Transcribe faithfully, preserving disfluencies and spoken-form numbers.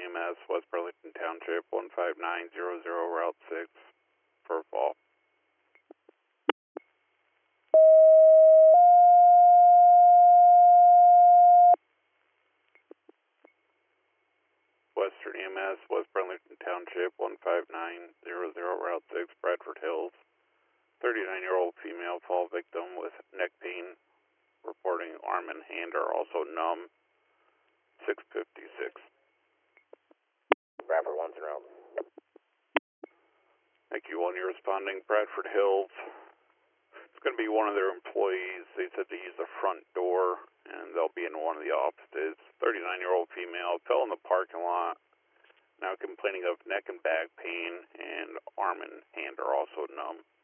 M S, West Burlington Township, one five nine zero zero, Route six, for fall. Western E M S, West Burlington Township, one five nine zero zero, Route six, Bradford Hills. thirty-nine-year-old female fall victim with neck pain, reporting arm and hand are also numb. six fifty-six. Bradford one's in route. Thank you. One, you're responding. Bradford Hills. It's going to be one of their employees. They said to use the front door, and they'll be in one of the offices. thirty-nine-year-old female fell in the parking lot. Now complaining of neck and back pain, and arm and hand are also numb.